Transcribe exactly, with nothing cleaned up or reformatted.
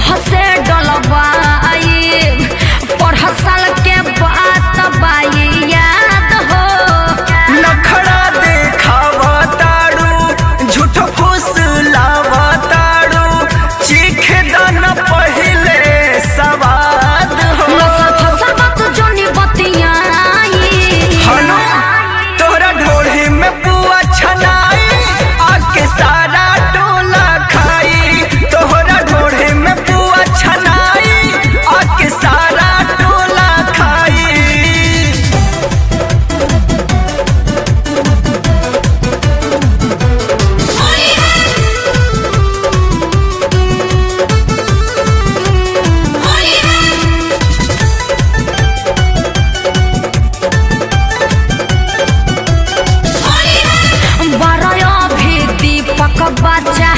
से डलवाई पढ़ साल के बात बाई याद हो नखड़ा देखावा तारू झूठ फुसलावा तारू चीख दान पहिले सवाद हो नसल फसल बात जोनी बतियाई हनु तोरा ढोढ़ी में बुआ छनाई आके सारा टोला खाई तोहरा ढोढ़ी में बुआ छनाई आके सारा टोला खाई बरया भी दीपक बचा